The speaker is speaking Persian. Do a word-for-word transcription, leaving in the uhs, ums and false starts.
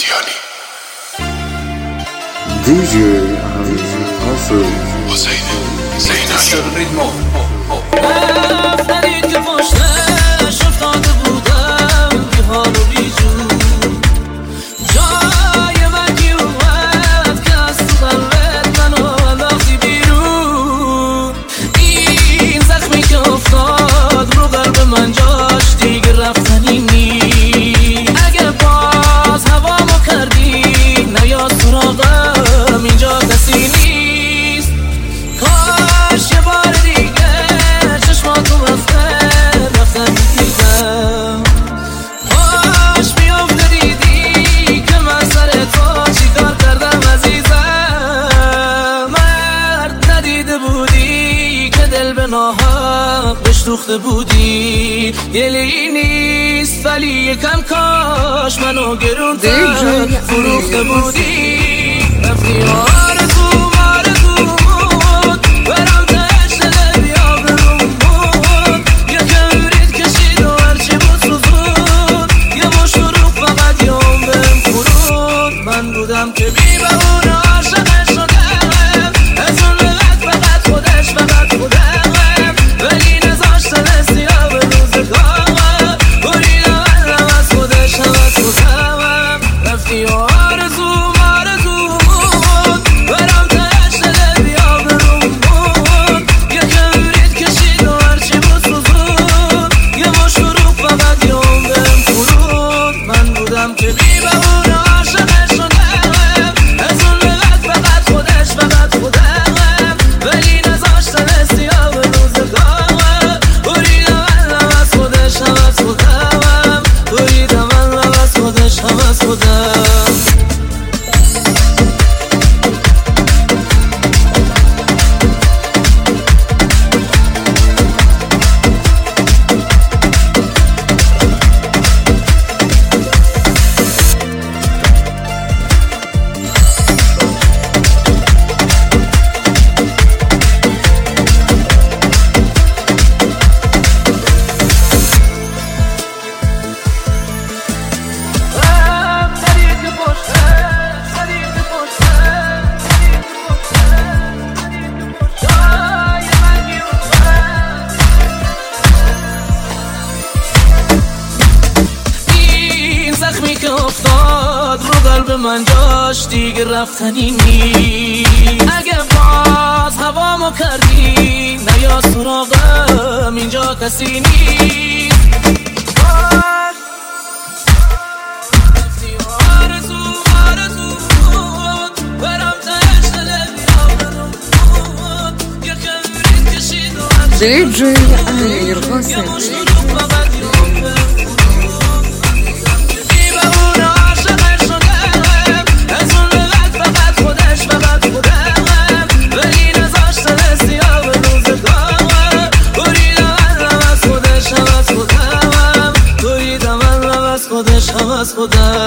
قادیانی دیجی حسین حسین زینایی رفتنی که پشتش افتاده بودم بی حال و بی جون جای من کی اومد که از تو قلبت منو انداختی بیرون این زخمی که افتاد رو قلب من جاش دیگه رفتنی نیست اگه باز هوامو کردی نیا سراغم اینجا کسی نیست کاش یه بار دیگه چشماتو رفته رفتن دیدم کاش بیافته دیدی که من سر تو چی کار کردم عزیزم مرد ندیده بودی که دل به ناحق بشتوخته بودی گلی نیست ولی یکم کاش منو گرونتر فروخته بودی رفتی آرزوم آرزومون برام تهش دل بیا برومون یه کبریت کشید و هرچی بود سوزود یه مشروب فقط یه هم بهم فرود من بودم که بی بهونه عاشقش شدم از اون لغت فقط خودش فقط خودم ولی نذاشتن استیلا به روزگاه بریدم علم از خودش هم از خودم رفتی آرزوم آرزومون برام تهش دل بیا برومون یه کبریت کشید و هرچی بود سوزود یه مشروب فقط یه هم بهم فرود من بودم که بی بهونه عاشقش شدم از اون لغت فقط خودش فقط خودم ولی نذاشتن استیلا به روزگاه بریدم علم از خودش هم از خودم بریدم علم از خودش هم از خودم زخمی که افتاد رو قلب من جاش دیگه رفتنی نیست اگه باز هوامو کردی نیا سراغم اینجا کسی نیست آرزو آرزو برام تهش دل بیا برومون یه کبریت کشید و دیجی امیر حسین خودش هم از خودم